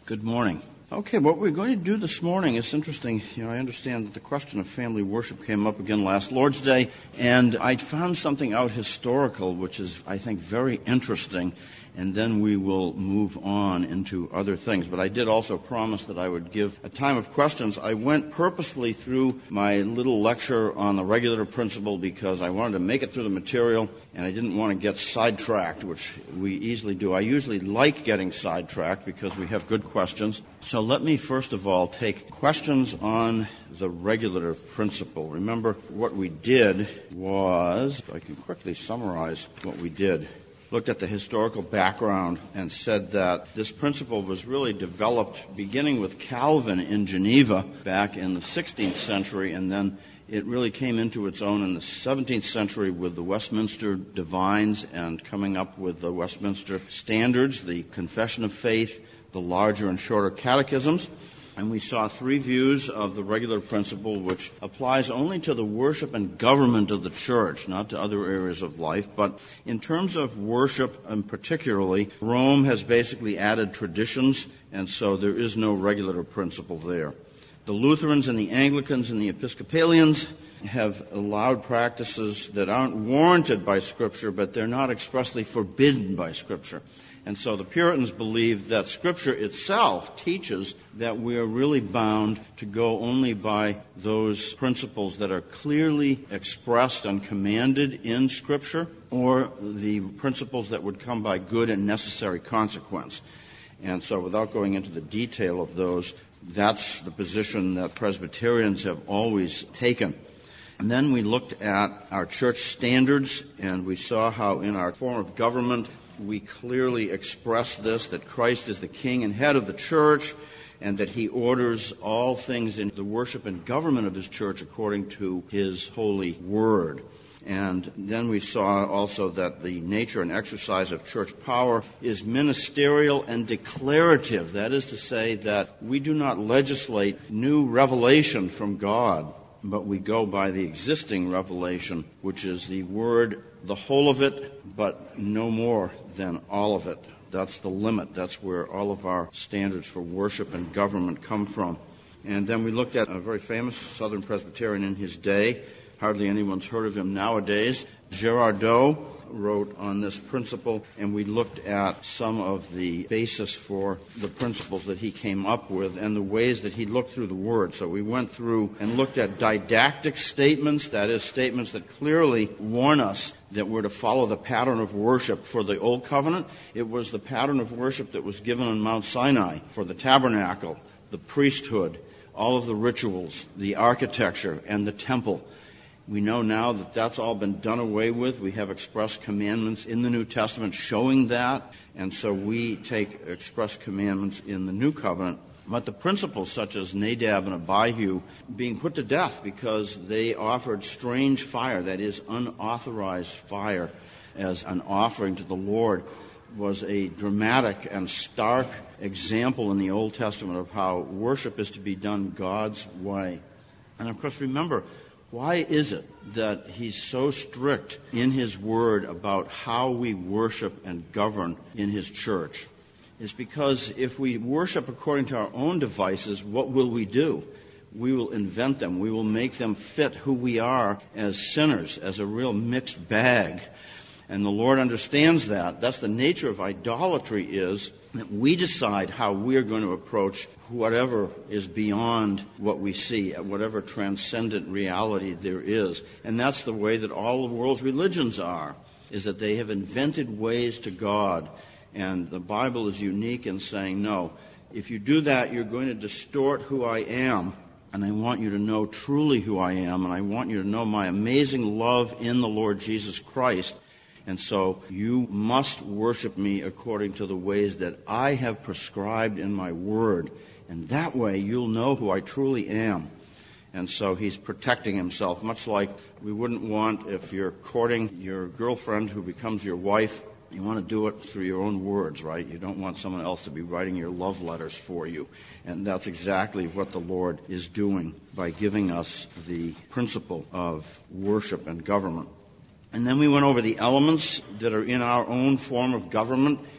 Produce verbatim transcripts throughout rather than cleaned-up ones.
Good morning. Okay, what we're going to do this morning is interesting. You know, I understand that the question of family worship came up again last Lord's Day, and I found something out historical, which is, I think, very interesting, and then we will move on into other things. But I did also promise that I would give a time of questions. I went purposefully through my little lecture on the regulative principle because I wanted to make it through the material, and I didn't want to get sidetracked, which we easily do. I usually like getting sidetracked because we have good questions. So let me first of all take questions on the regulative principle. Remember, what we did was, I can quickly summarize what we did. Looked at the historical background and said that this principle was really developed beginning with Calvin in Geneva back in the sixteenth century, and then it really came into its own in the seventeenth century with the Westminster Divines and coming up with the Westminster Standards, the Confession of Faith, the larger and shorter catechisms. And we saw three views of the regulative principle, which applies only to the worship and government of the church, not to other areas of life. But in terms of worship, and particularly, Rome has basically added traditions, and so there is no regulative principle there. The Lutherans and the Anglicans and the Episcopalians have allowed practices that aren't warranted by Scripture, but they're not expressly forbidden by Scripture. And so the Puritans believe that Scripture itself teaches that we are really bound to go only by those principles that are clearly expressed and commanded in Scripture, or the principles that would come by good and necessary consequence. And so without going into the detail of those, that's the position that Presbyterians have always taken. And then we looked at our church standards, and we saw how in our form of government we clearly express this, that Christ is the king and head of the church, and that he orders all things in the worship and government of his church according to his holy word. And then we saw also that the nature and exercise of church power is ministerial and declarative. That is to say that we do not legislate new revelation from God, but we go by the existing revelation, which is the Word, the whole of it, but no more than all of it. That's the limit. That's where all of our standards for worship and government come from. And then we looked at a very famous Southern Presbyterian in his day. Hardly anyone's heard of him nowadays. Girardot wrote on this principle, and we looked at some of the basis for the principles that he came up with and the ways that he looked through the Word. So we went through and looked at didactic statements, that is, statements that clearly warn us that we're to follow the pattern of worship for the Old Covenant. It was the pattern of worship that was given on Mount Sinai for the tabernacle, the priesthood, all of the rituals, the architecture, and the temple. We know now that that's all been done away with. We have express commandments in the New Testament showing that, and so we take express commandments in the New Covenant. But the principles such as Nadab and Abihu being put to death because they offered strange fire, that is, unauthorized fire, as an offering to the Lord, was a dramatic and stark example in the Old Testament of how worship is to be done God's way. And of course, remember, why is it that he's so strict in his word about how we worship and govern in his church? It's because if we worship according to our own devices, what will we do? We will invent them. We will make them fit who we are as sinners, as a real mixed bag. And the Lord understands that. That's the nature of idolatry, is that we decide how we're going to approach whatever is beyond what we see, whatever transcendent reality there is. And that's the way that all the world's religions are, is that they have invented ways to God. And the Bible is unique in saying, no, if you do that, you're going to distort who I am. And I want you to know truly who I am. And I want you to know my amazing love in the Lord Jesus Christ. And so you must worship me according to the ways that I have prescribed in my word. And that way you'll know who I truly am. And so he's protecting himself, much like we wouldn't want, if you're courting your girlfriend who becomes your wife, you want to do it through your own words, right? You don't want someone else to be writing your love letters for you. And that's exactly what the Lord is doing by giving us the principle of worship and government. And then we went over the elements that are in our own form of government.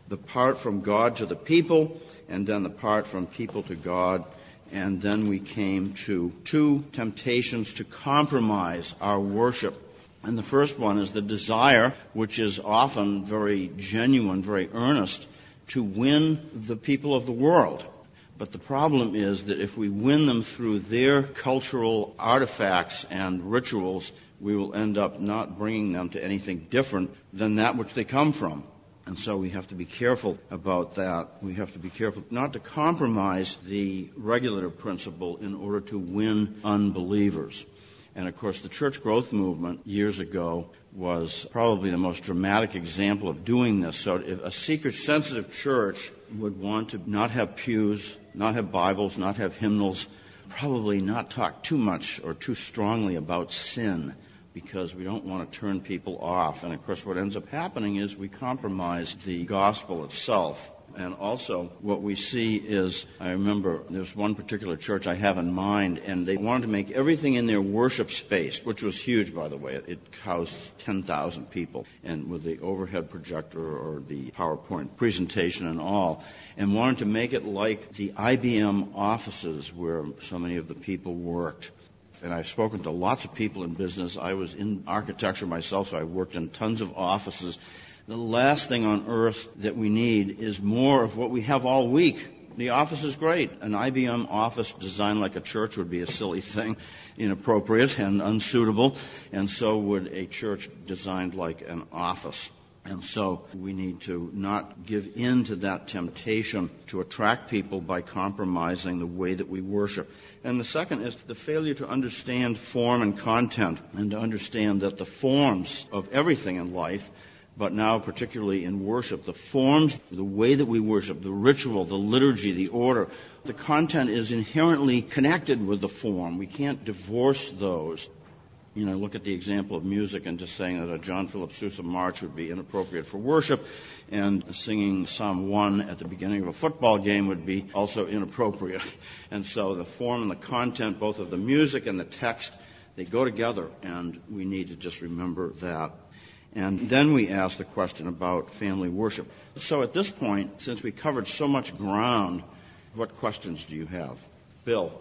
the part from God to the people, and then the part from people to God. And then we came to two temptations to compromise our worship. And the first one is the desire, which is often very genuine, very earnest, to win the people of the world. But the problem is that if we win them through their cultural artifacts and rituals, we will end up not bringing them to anything different than that which they come from. And so we have to be careful about that. We have to be careful not to compromise the regulative principle in order to win unbelievers. And, of course, the church growth movement years ago was probably the most dramatic example of doing this. So if a seeker-sensitive church would want to not have pews, not have Bibles, not have hymnals, probably not talk too much or too strongly about sin, because we don't want to turn people off. And, of course, what ends up happening is we compromise the gospel itself. And also what we see is, I remember there's one particular church I have in mind, and they wanted to make everything in their worship space, which was huge, by the way. It housed ten thousand people, and with the overhead projector or the PowerPoint presentation and all, and wanted to make it like the I B M offices where so many of the people worked. And I've spoken to lots of people in business. I was in architecture myself, so I worked in tons of offices. The last thing on earth that we need is more of what we have all week. The office is great. An I B M office designed like a church would be a silly thing, inappropriate and unsuitable, and so would a church designed like an office. And so we need to not give in to that temptation to attract people by compromising the way that we worship. And the second is the failure to understand form and content, and to understand that the forms of everything in life, but now particularly in worship, the forms, the way that we worship, the ritual, the liturgy, the order, the content is inherently connected with the form. We can't divorce those. You know, look at the example of music and just saying that a John Philip Sousa march would be inappropriate for worship, and singing Psalm one at the beginning of a football game would be also inappropriate. And so the form and the content, both of the music and the text, they go together, and we need to just remember that. And then we ask the question about family worship. So at this point, since we covered so much ground, what questions do you have? Bill?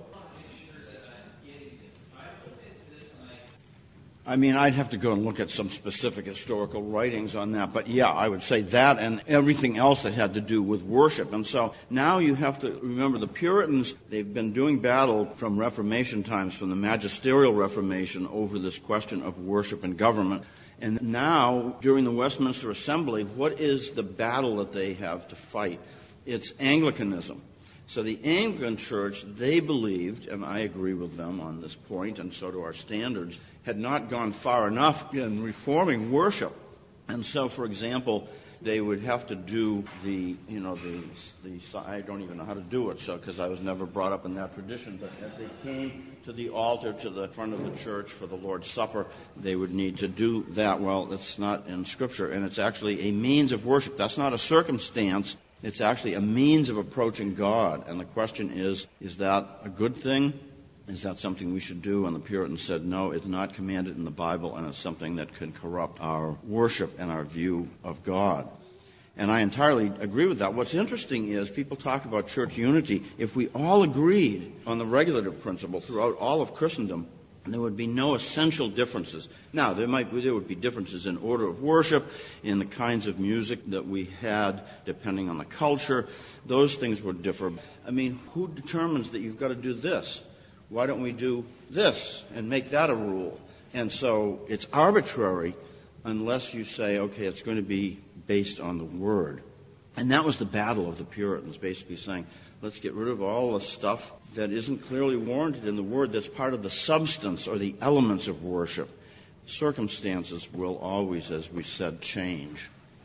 I mean, I'd have to go and look at some specific historical writings on that. But, yeah, I would say that and everything else that had to do with worship. And so now you have to remember the Puritans, they've been doing battle from Reformation times, from the magisterial Reformation, over this question of worship and government. And now, during the Westminster Assembly, what is the battle that they have to fight? It's Anglicanism. So the Anglican Church, they believed, and I agree with them on this point, and so do our standards, had not gone far enough in reforming worship. And so, for example, they would have to do the, you know, the, the I don't even know how to do it, so because I was never brought up in that tradition, but as they came to the altar, to the front of the church for the Lord's Supper, they would need to do that. Well, that's not in Scripture, and it's actually a means of worship. That's not a circumstance. It's actually a means of approaching God. And the question is, is that a good thing? Is that something we should do? And the Puritans said, no, it's not commanded in the Bible, and it's something that can corrupt our worship and our view of God. And I entirely agree with that. What's interesting is people talk about church unity. If we all agreed on the regulative principle throughout all of Christendom, there would be no essential differences. Now, there might be, there would be differences in order of worship, in the kinds of music that we had, depending on the culture. Those things would differ. I mean, who determines that you've got to do this? Why don't we do this and make that a rule? And so it's arbitrary unless you say, okay, it's going to be based on the Word. And that was the battle of the Puritans, basically saying, let's get rid of all the stuff that isn't clearly warranted in the Word, that's part of the substance or the elements of worship. Circumstances will always, as we said, change.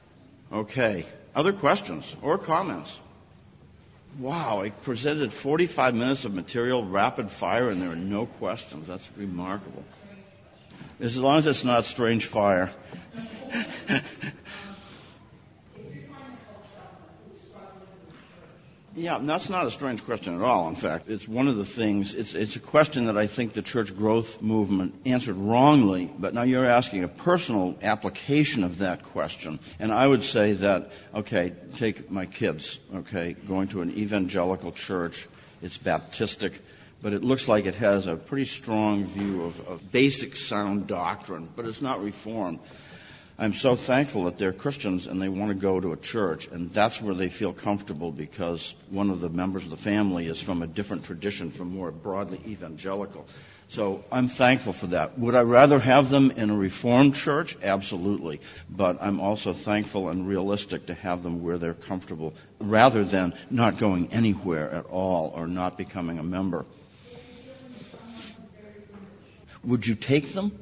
Okay. Other questions or comments? Wow, I presented forty-five minutes of material, rapid fire, and there are no questions. That's remarkable. As long as it's not strange fire. Yeah, that's not a strange question at all. In fact, it's one of the things, it's, it's a question that I think the church growth movement answered wrongly, but now you're asking a personal application of that question. And I would say that, okay, take my kids, okay, going to an evangelical church, it's Baptistic, but it looks like it has a pretty strong view of, of basic sound doctrine, but it's not Reformed. I'm so thankful that they're Christians and they want to go to a church, and that's where they feel comfortable because one of the members of the family is from a different tradition, from more broadly evangelical. So I'm thankful for that. Would I rather have them in a Reformed church? Absolutely. But I'm also thankful and realistic to have them where they're comfortable rather than not going anywhere at all or not becoming a member. Would you take them?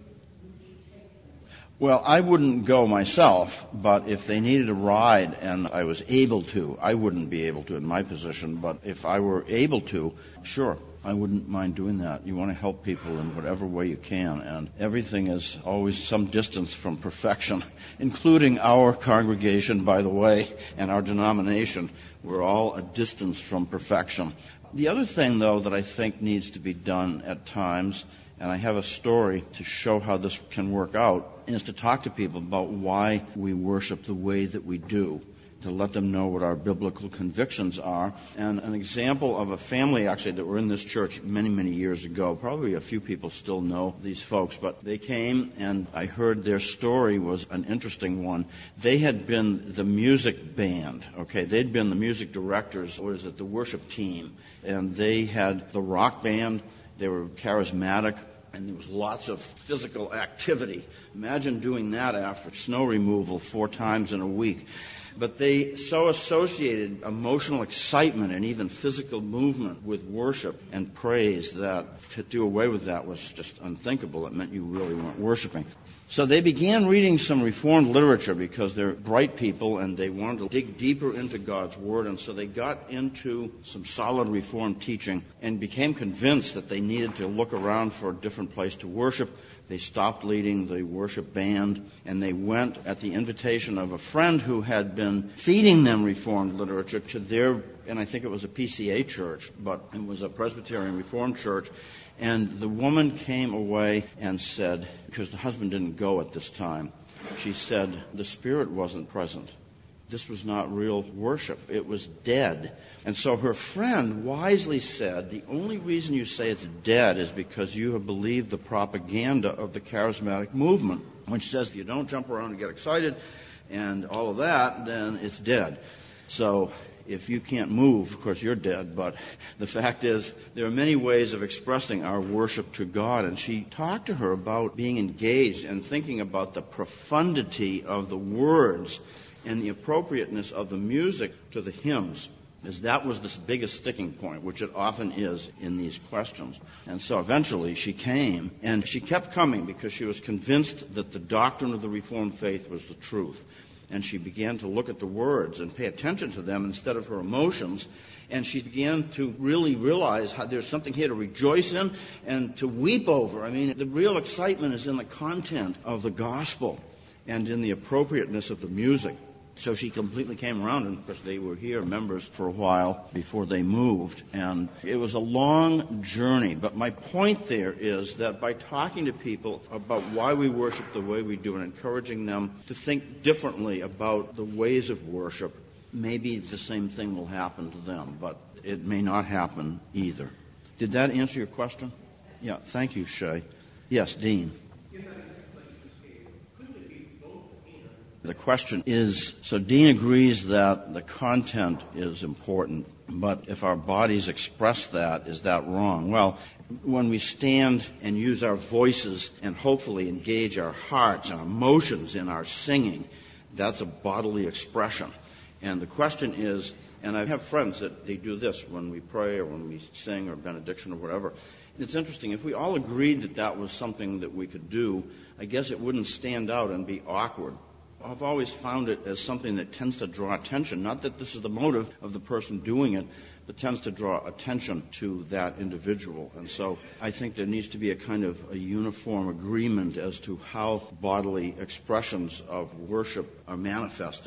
Well, I wouldn't go myself, but if they needed a ride and I was able to, I wouldn't be able to in my position, but if I were able to, sure, I wouldn't mind doing that. You want to help people in whatever way you can, and everything is always some distance from perfection, including our congregation, by the way, and our denomination. We're all a distance from perfection. The other thing, though, that I think needs to be done at times, and I have a story to show how this can work out, is to talk to people about why we worship the way that we do, to let them know what our biblical convictions are. And an example of a family, actually, that were in this church many, many years ago, probably a few people still know these folks, but they came and I heard their story was an interesting one. They had been the music band, okay? They'd been the music directors, what is it, the worship team, and they had the rock band. They were charismatic, and there was lots of physical activity. Imagine doing that after snow removal four times in a week. But they so associated emotional excitement and even physical movement with worship and praise that to do away with that was just unthinkable. It meant you really weren't worshiping. So they began reading some Reformed literature because they're bright people and they wanted to dig deeper into God's Word. And so they got into some solid Reformed teaching and became convinced that they needed to look around for a different place to worship. They stopped leading the worship band, and they went at the invitation of a friend who had been feeding them Reformed literature to their, and I think it was a P C A church, but it was a Presbyterian Reformed church. And the woman came away and said, because the husband didn't go at this time, she said, the Spirit wasn't present. This was not real worship. It was dead. And so her friend wisely said, the only reason you say it's dead is because you have believed the propaganda of the charismatic movement, which says if you don't jump around and get excited and all of that, then it's dead. So if you can't move, of course you're dead, but the fact is there are many ways of expressing our worship to God. And she talked to her about being engaged and thinking about the profundity of the words and the appropriateness of the music to the hymns, as that was the biggest sticking point, which it often is in these questions. And so eventually she came, and she kept coming because she was convinced that the doctrine of the Reformed faith was the truth. And she began to look at the words and pay attention to them instead of her emotions. And she began to really realize how there's something here to rejoice in and to weep over. I mean, the real excitement is in the content of the gospel and in the appropriateness of the music. So she completely came around, and of course they were here, members, for a while before they moved. And it was a long journey. But my point there is that by talking to people about why we worship the way we do and encouraging them to think differently about the ways of worship, maybe the same thing will happen to them, but it may not happen either. Did that answer your question? Yeah, thank you, Shay. Yes, Dean. The question is, so Dean agrees that the content is important, but if our bodies express that, is that wrong? Well, when we stand and use our voices and hopefully engage our hearts and emotions in our singing, that's a bodily expression. And the question is, and I have friends that they do this when we pray or when we sing or benediction or whatever. It's interesting. If we all agreed that that was something that we could do, I guess it wouldn't stand out and be awkward. I've always found it as something that tends to draw attention. Not that this is the motive of the person doing it, but tends to draw attention to that individual. And so I think there needs to be a kind of a uniform agreement as to how bodily expressions of worship are manifested.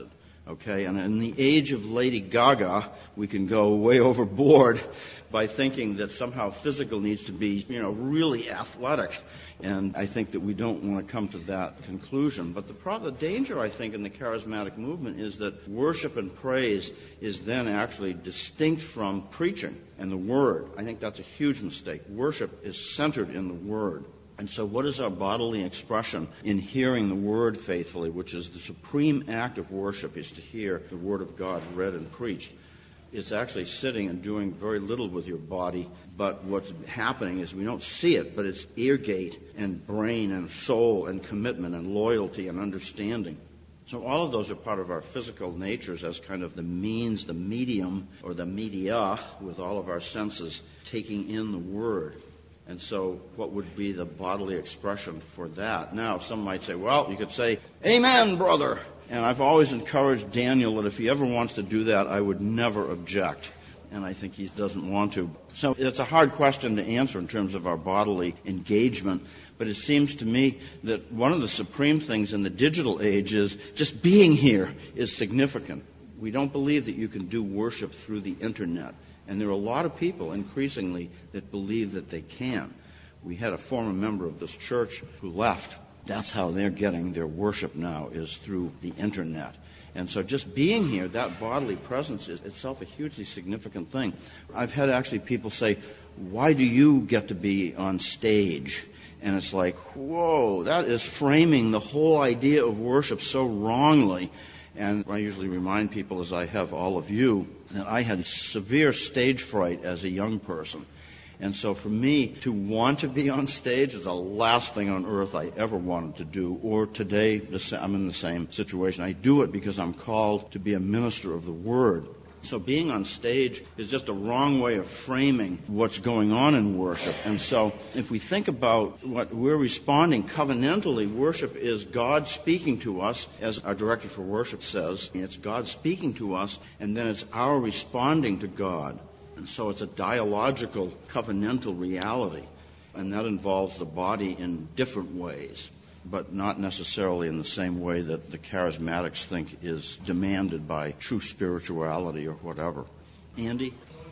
Okay, and in the age of Lady Gaga, we can go way overboard by thinking that somehow physical needs to be, you know, really athletic. And I think that we don't want to come to that conclusion. But the problem, the danger, I think, in the charismatic movement is that worship and praise is then actually distinct from preaching and the Word. I think that's a huge mistake. Worship is centered in the Word. And so what is our bodily expression in hearing the Word faithfully, which is the supreme act of worship, is to hear the Word of God read and preached. It's actually sitting and doing very little with your body, but what's happening is we don't see it, but it's ear gate and brain and soul and commitment and loyalty and understanding. So all of those are part of our physical natures as kind of the means, the medium, or the media, with all of our senses taking in the Word. And so what would be the bodily expression for that? Now, some might say, well, you could say, amen, brother. And I've always encouraged Daniel that if he ever wants to do that, I would never object. And I think he doesn't want to. So it's a hard question to answer in terms of our bodily engagement. But it seems to me that one of the supreme things in the digital age is just being here is significant. We don't believe that you can do worship through the Internet. And there are a lot of people, increasingly, that believe that they can. We had a former member of this church who left. That's how they're getting their worship now, is through the Internet. And so just being here, that bodily presence is itself a hugely significant thing. I've had actually people say, why do you get to be on stage? And it's like, whoa, that is framing the whole idea of worship so wrongly. And I usually remind people, as I have all of you, that I had severe stage fright as a young person. And so for me, to want to be on stage is the last thing on earth I ever wanted to do. Or today, I'm in the same situation. I do it because I'm called to be a minister of the Word. So being on stage is just a wrong way of framing what's going on in worship. And so if we think about what we're responding covenantally, worship is God speaking to us, as our director for worship says. It's God speaking to us, and then it's our responding to God. And so it's a dialogical, covenantal reality. And that involves the body in different ways, but not necessarily in the same way that the charismatics think is demanded by true spirituality or whatever. Andy?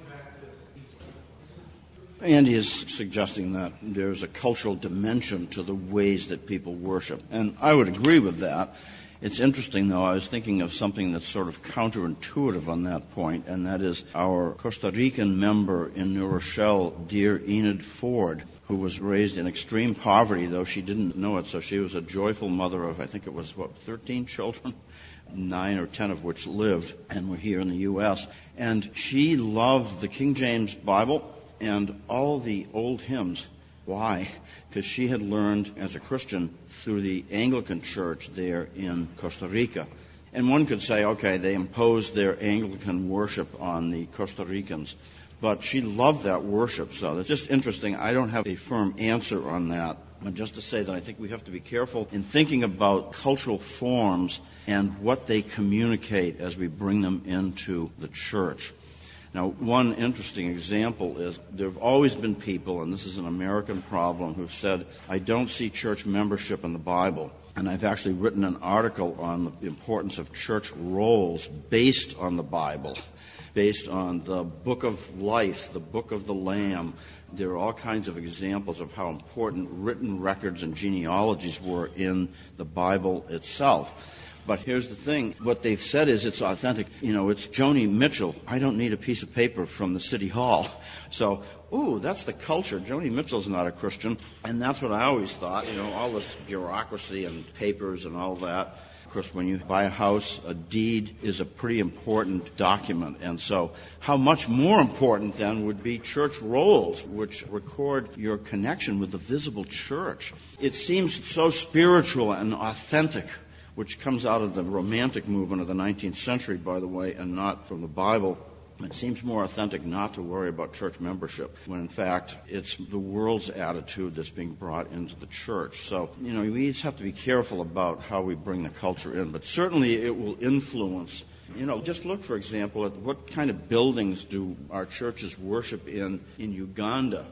Andy is suggesting that there's a cultural dimension to the ways that people worship. And I would agree with that. It's interesting, though, I was thinking of something that's sort of counterintuitive on that point, and that is our Costa Rican member in New Rochelle, dear Enid Ford, who was raised in extreme poverty, though she didn't know it. So she was a joyful mother of, I think it was, what, thirteen children? Nine or ten of which lived and were here in the U S And she loved the King James Bible and all the old hymns. Why? Because she had learned as a Christian through the Anglican Church there in Costa Rica. And one could say, okay, they imposed their Anglican worship on the Costa Ricans. But she loved that worship, so it's just interesting. I don't have a firm answer on that. But just to say that I think we have to be careful in thinking about cultural forms and what they communicate as we bring them into the church. Now, one interesting example is there have always been people, and this is an American problem, who've said, I don't see church membership in the Bible. And I've actually written an article on the importance of church roles based on the Bible, based on the Book of Life, the Book of the Lamb. There are all kinds of examples of how important written records and genealogies were in the Bible itself. But here's the thing. What they've said is it's authentic. You know, it's Joni Mitchell. I don't need a piece of paper from the city hall. So, ooh, that's the culture. Joni Mitchell's not a Christian. And that's what I always thought, you know, all this bureaucracy and papers and all that. Of course, when you buy a house, a deed is a pretty important document. And so how much more important then would be church rolls, which record your connection with the visible church. It seems so spiritual and authentic, which comes out of the Romantic movement of the nineteenth century, by the way, and not from the Bible. It seems more authentic not to worry about church membership, when in fact it's the world's attitude that's being brought into the church. So, you know, we just have to be careful about how we bring the culture in, but certainly it will influence. You know, just look, for example, at what kind of buildings do our churches worship in in Uganda.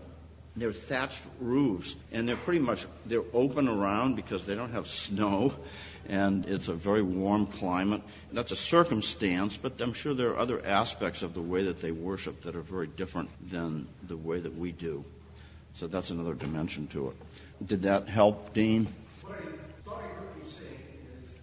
They're thatched roofs, and they're pretty much, they're open around because they don't have snow, and it's a very warm climate. That's a circumstance, but I'm sure there are other aspects of the way that they worship that are very different than the way that we do. So that's another dimension to it. Did that help, Dean? What I thought I heard you say is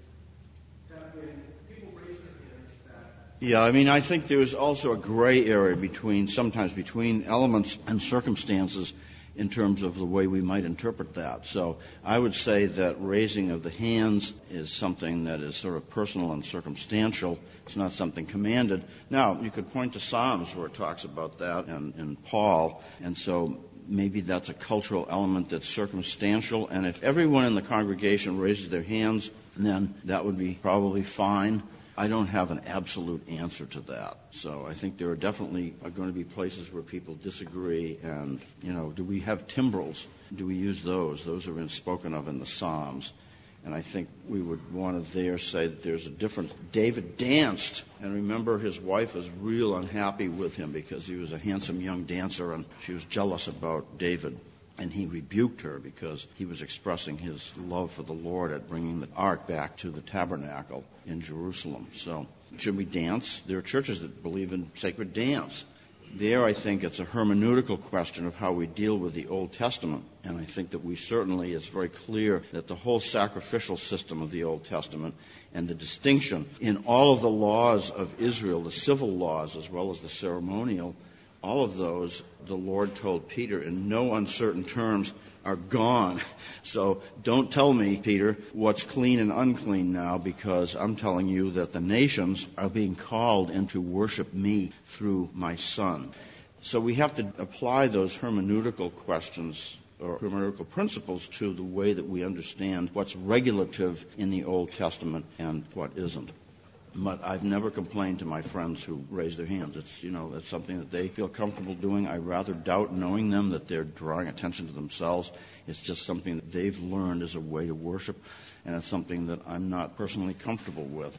that when people raise their hands, that... Yeah, I mean, I think there's also a gray area between, sometimes between elements and circumstances in terms of the way we might interpret that. So I would say that raising of the hands is something that is sort of personal and circumstantial. It's not something commanded. Now, you could point to Psalms where it talks about that, and, and Paul, and so maybe that's a cultural element that's circumstantial, and if everyone in the congregation raises their hands, then that would be probably fine. I don't have an absolute answer to that. So I think there are definitely are going to be places where people disagree. And, you know, do we have timbrels? Do we use those? Those have been spoken of in the Psalms. And I think we would want to there say that there's a difference. David danced, and remember his wife was real unhappy with him because he was a handsome young dancer, and she was jealous about David. And he rebuked her because he was expressing his love for the Lord at bringing the ark back to the tabernacle in Jerusalem. So should we dance? There are churches that believe in sacred dance. There, I think it's a hermeneutical question of how we deal with the Old Testament. And I think that we certainly, it's very clear that the whole sacrificial system of the Old Testament and the distinction in all of the laws of Israel, the civil laws as well as the ceremonial, all of those, the Lord told Peter in no uncertain terms, are gone. So don't tell me, Peter, what's clean and unclean now, because I'm telling you that the nations are being called into worship me through my Son. So we have to apply those hermeneutical questions or hermeneutical principles to the way that we understand what's regulative in the Old Testament and what isn't. But I've never complained to my friends who raise their hands. It's, you know, it's something that they feel comfortable doing. I rather doubt knowing them that they're drawing attention to themselves. It's just something that they've learned as a way to worship, and it's something that I'm not personally comfortable with.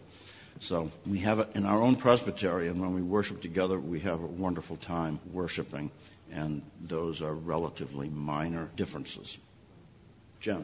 So we have it in our own presbytery, and when we worship together, we have a wonderful time worshiping, and those are relatively minor differences. Jen?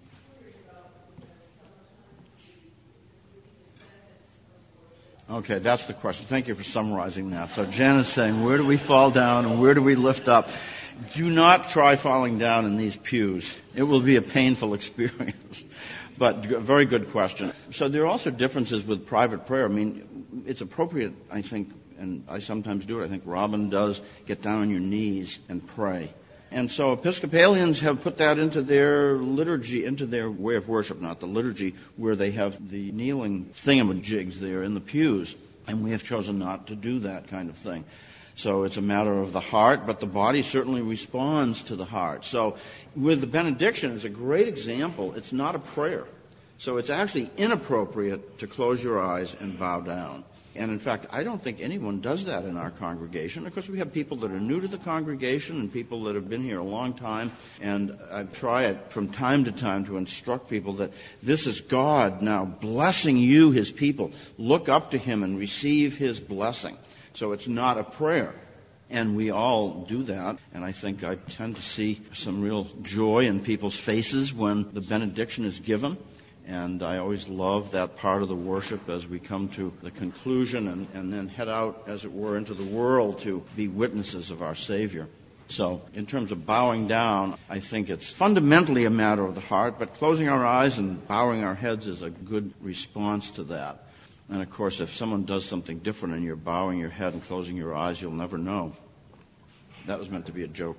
Okay, that's the question. Thank you for summarizing that. So Jen is saying, where do we fall down and where do we lift up? Do not try falling down in these pews. It will be a painful experience. But a very good question. So there are also differences with private prayer. I mean, it's appropriate, I think, and I sometimes do it. I think Robin does, get down on your knees and pray. And so Episcopalians have put that into their liturgy, into their way of worship, not the liturgy, where they have the kneeling thingamajigs there in the pews. And we have chosen not to do that kind of thing. So it's a matter of the heart, but the body certainly responds to the heart. So with the benediction, it's a great example. It's not a prayer. So it's actually inappropriate to close your eyes and bow down. And in fact, I don't think anyone does that in our congregation, because we have people that are new to the congregation and people that have been here a long time. And I try it from time to time to instruct people that this is God now blessing you, His people. Look up to Him and receive His blessing. So it's not a prayer. And we all do that. And I think I tend to see some real joy in people's faces when the benediction is given. And I always love that part of the worship as we come to the conclusion and, and then head out, as it were, into the world to be witnesses of our Savior. So in terms of bowing down, I think it's fundamentally a matter of the heart, but closing our eyes and bowing our heads is a good response to that. And, of course, if someone does something different and you're bowing your head and closing your eyes, you'll never know. That was meant to be a joke.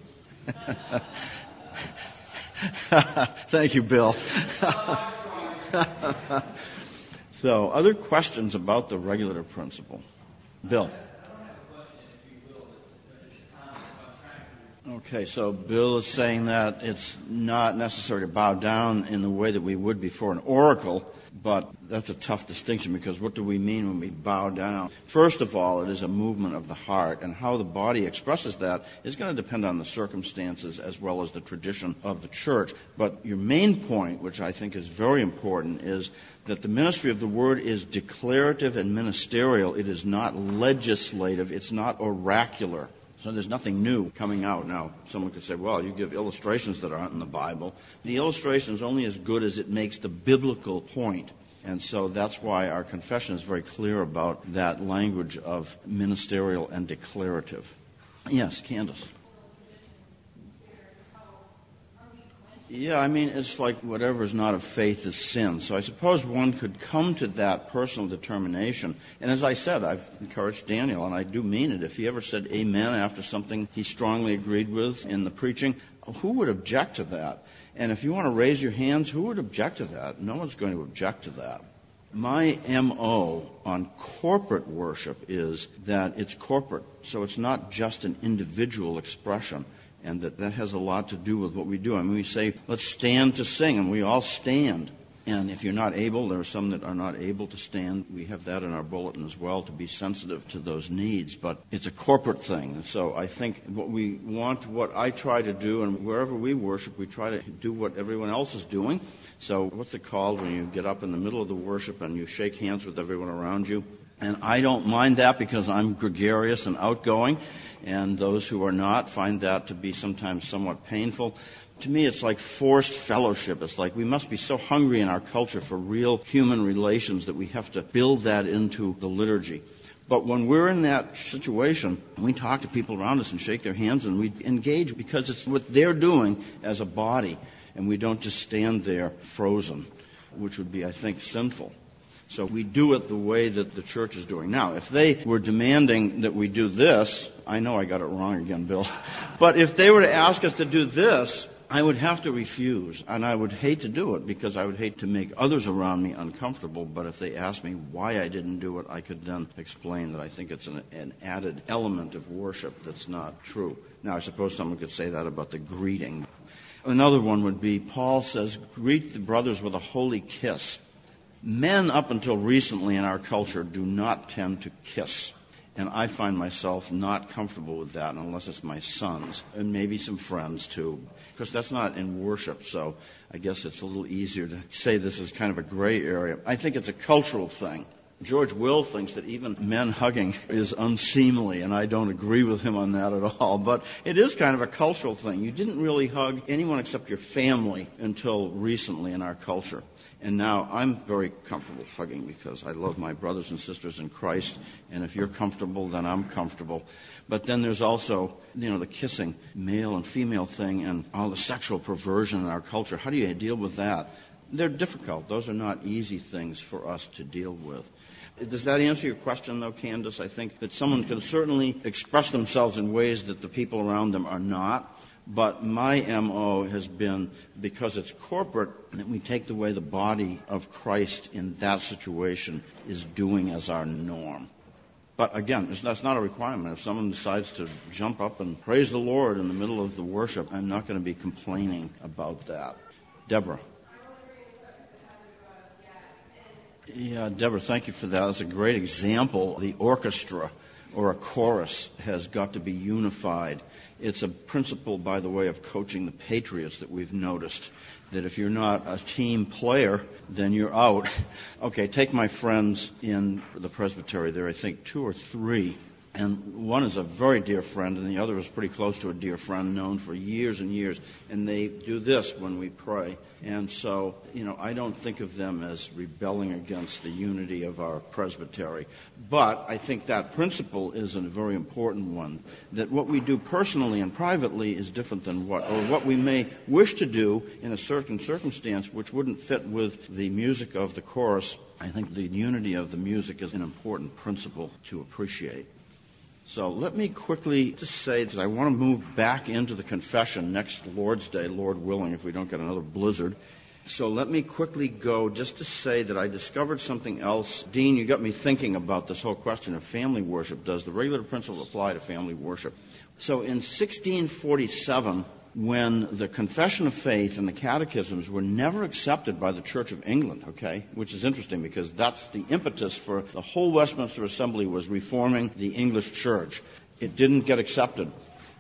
Thank you, Bill. So, other questions about the regulative principle? Bill. Okay, so Bill is saying that it's not necessary to bow down in the way that we would before an oracle, but that's a tough distinction, because what do we mean when we bow down? First of all, it is a movement of the heart, and how the body expresses that is going to depend on the circumstances as well as the tradition of the church. But your main point, which I think is very important, is that the ministry of the Word is declarative and ministerial. It is not legislative. It's not oracular. So there's nothing new coming out. Now, someone could say, well, you give illustrations that aren't in the Bible. The illustration is only as good as it makes the biblical point. And so that's why our confession is very clear about that language of ministerial and declarative. Yes, Candace. Yeah, I mean, it's like whatever is not of faith is sin. So I suppose one could come to that personal determination. And as I said, I've encouraged Daniel, and I do mean it. If he ever said amen after something he strongly agreed with in the preaching, who would object to that? And if you want to raise your hands, who would object to that? No one's going to object to that. My M O on corporate worship is that it's corporate. So it's not just an individual expression. And that, that has a lot to do with what we do. I mean, we say, let's stand to sing, and we all stand. And if you're not able, there are some that are not able to stand. We have that in our bulletin as well, to be sensitive to those needs. But it's a corporate thing. So I think what we want, what I try to do, and wherever we worship, we try to do what everyone else is doing. So what's it called when you get up in the middle of the worship and you shake hands with everyone around you? And I don't mind that because I'm gregarious and outgoing, and those who are not find that to be sometimes somewhat painful. To me, it's like forced fellowship. It's like we must be so hungry in our culture for real human relations that we have to build that into the liturgy. But when we're in that situation, we talk to people around us and shake their hands, and we engage because it's what they're doing as a body, and we don't just stand there frozen, which would be, I think, sinful. So we do it the way that the church is doing. Now, if they were demanding that we do this, I know I got it wrong again, Bill, but if they were to ask us to do this, I would have to refuse, and I would hate to do it because I would hate to make others around me uncomfortable. But if they asked me why I didn't do it, I could then explain that I think it's an, an added element of worship that's not true. Now, I suppose someone could say that about the greeting. Another one would be, Paul says, greet the brothers with a holy kiss. Men up until recently in our culture do not tend to kiss. And I find myself not comfortable with that unless it's my sons and maybe some friends too. Because that's not in worship, so I guess it's a little easier to say this is kind of a gray area. I think it's a cultural thing. George Will thinks that even men hugging is unseemly, and I don't agree with him on that at all. But it is kind of a cultural thing. You didn't really hug anyone except your family until recently in our culture. And now I'm very comfortable hugging because I love my brothers and sisters in Christ. And if you're comfortable, then I'm comfortable. But then there's also, you know, the kissing, male and female thing, and all the sexual perversion in our culture. How do you deal with that? They're difficult. Those are not easy things for us to deal with. Does that answer your question, though, Candace? I think that someone can certainly express themselves in ways that the people around them are not. But my M O has been, because it's corporate, that we take the way the body of Christ in that situation is doing as our norm. But again, that's not a requirement. If someone decides to jump up and praise the Lord in the middle of the worship, I'm not going to be complaining about that. Deborah. Yeah, Deborah, thank you for that. That's a great example. The orchestra or a chorus has got to be unified. It's a principle, by the way, of coaching the Patriots that we've noticed, that if you're not a team player, then you're out. Okay, take my friends in the presbytery. There are, I think, two or three. And one is a very dear friend, and the other is pretty close to a dear friend, known for years and years. And they do this when we pray. And so, you know, I don't think of them as rebelling against the unity of our presbytery. But I think that principle is a very important one, that what we do personally and privately is different than what, or what we may wish to do in a certain circumstance which wouldn't fit with the music of the chorus. I think the unity of the music is an important principle to appreciate. So let me quickly just say that I want to move back into the confession next Lord's Day, Lord willing, if we don't get another blizzard. So let me quickly go just to say that I discovered something else. Dean, you got me thinking about this whole question of family worship. Does the regular principle apply to family worship? So in sixteen forty-seven, when the Confession of Faith and the Catechisms were never accepted by the Church of England, okay, which is interesting because that's the impetus for the whole Westminster Assembly was reforming the English Church. It didn't get accepted.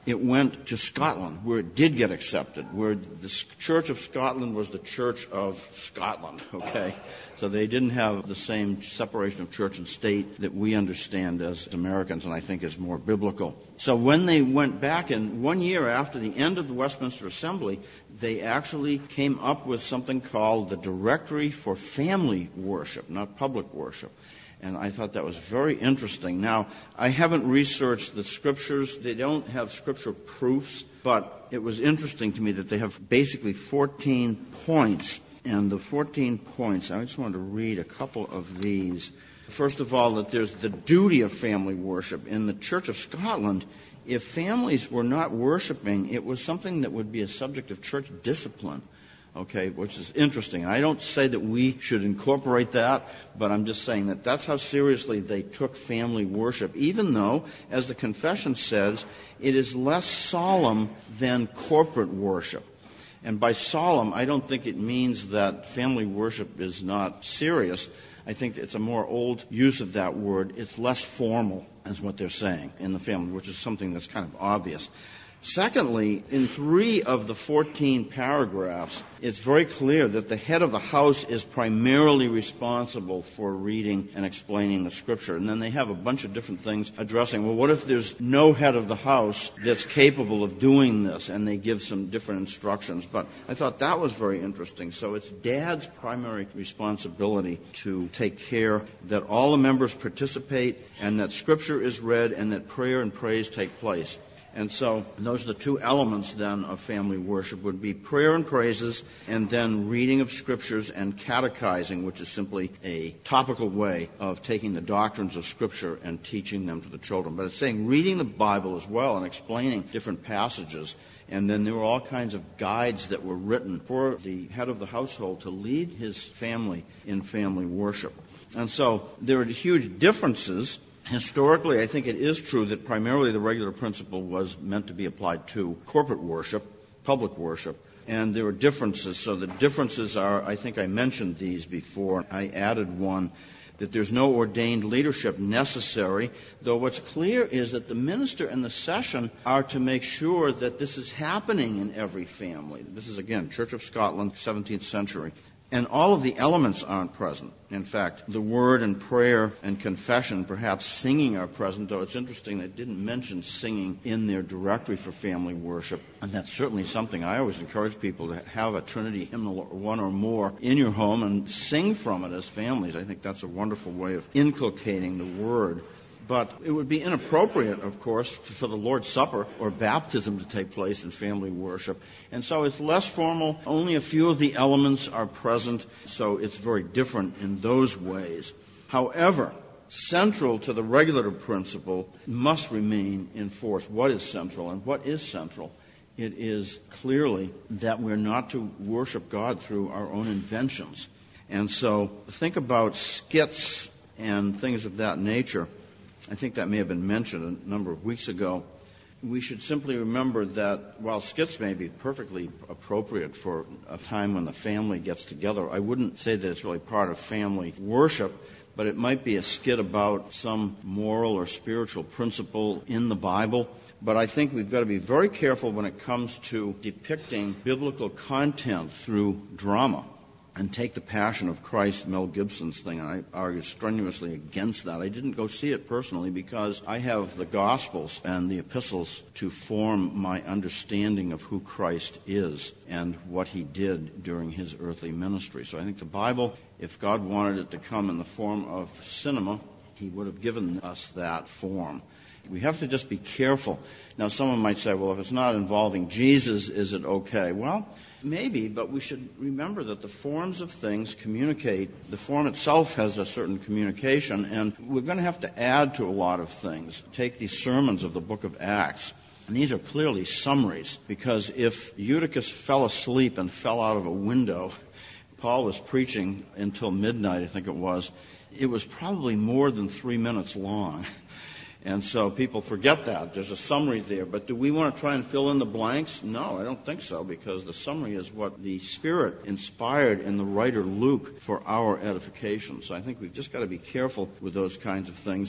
it went to Scotland, where it did get accepted, where the Church of Scotland was the Church of Scotland, okay? So they didn't have the same separation of church and state that we understand as Americans, and I think is more biblical. So when they went back, and one year after the end of the Westminster Assembly, they actually came up with something called the Directory for Family Worship, not public worship. And I thought that was very interesting. Now, I haven't researched the scriptures. They don't have scripture proofs, but it was interesting to me that they have basically fourteen points. And the fourteen points, I just wanted to read a couple of these. First of all, that there's the duty of family worship. In the Church of Scotland, if families were not worshiping, it was something that would be a subject of church discipline. Okay, which is interesting. I don't say that we should incorporate that, but I'm just saying that that's how seriously they took family worship, even though, as the confession says, it is less solemn than corporate worship. And by solemn, I don't think it means that family worship is not serious. I think it's a more old use of that word. It's less formal, is what they're saying in the family, which is something that's kind of obvious. Secondly, in three of the fourteen paragraphs, it's very clear that the head of the house is primarily responsible for reading and explaining the Scripture. And then they have a bunch of different things addressing, well, what if there's no head of the house that's capable of doing this? And they give some different instructions. But I thought that was very interesting. So it's Dad's primary responsibility to take care that all the members participate and that Scripture is read and that prayer and praise take place. And so those are the two elements then of family worship would be prayer and praises and then reading of scriptures and catechizing, which is simply a topical way of taking the doctrines of Scripture and teaching them to the children. But it's saying reading the Bible as well and explaining different passages. And then there were all kinds of guides that were written for the head of the household to lead his family in family worship. And so there are huge differences. Historically, I think it is true that primarily the regular principle was meant to be applied to corporate worship, public worship, and there are differences. So the differences are, I think I mentioned these before. I added one, that there's no ordained leadership necessary, though what's clear is that the minister and the session are to make sure that this is happening in every family. This is, again, Church of Scotland, seventeenth century. And all of the elements aren't present. In fact, the word and prayer and confession, perhaps singing, are present, though it's interesting they didn't mention singing in their directory for family worship. And that's certainly something I always encourage people to have a Trinity hymnal or one or more in your home and sing from it as families. I think that's a wonderful way of inculcating the word. But it would be inappropriate, of course, for the Lord's Supper or baptism to take place in family worship. And so it's less formal. Only a few of the elements are present, so it's very different in those ways. However, central to the regulative principle must remain in force. What is central? And what is central? It is clearly that we're not to worship God through our own inventions. And so think about skits and things of that nature. I think that may have been mentioned a number of weeks ago. We should simply remember that while skits may be perfectly appropriate for a time when the family gets together, I wouldn't say that it's really part of family worship, but it might be a skit about some moral or spiritual principle in the Bible. But I think we've got to be very careful when it comes to depicting biblical content through drama. And take the Passion of Christ, Mel Gibson's thing, and I argue strenuously against that. I didn't go see it personally because I have the Gospels and the epistles to form my understanding of who Christ is and what he did during his earthly ministry. So I think the Bible, if God wanted it to come in the form of cinema, he would have given us that form. We have to just be careful. Now, someone might say, well, if it's not involving Jesus, is it okay? Well, maybe, but we should remember that the forms of things communicate. The form itself has a certain communication, and we're going to have to add to a lot of things. Take these sermons of the book of Acts, and these are clearly summaries, because if Eutychus fell asleep and fell out of a window, Paul was preaching until midnight, I think it was, it was probably more than three minutes long. And so people forget that. There's a summary there. But do we want to try and fill in the blanks? No, I don't think so, because the summary is what the Spirit inspired in the writer Luke for our edification. So I think we've just got to be careful with those kinds of things.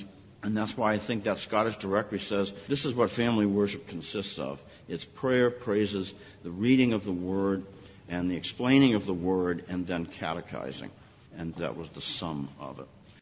And that's why I think that Scottish Directory says this is what family worship consists of. It's prayer, praises, the reading of the Word, and the explaining of the Word, and then catechizing. And that was the sum of it.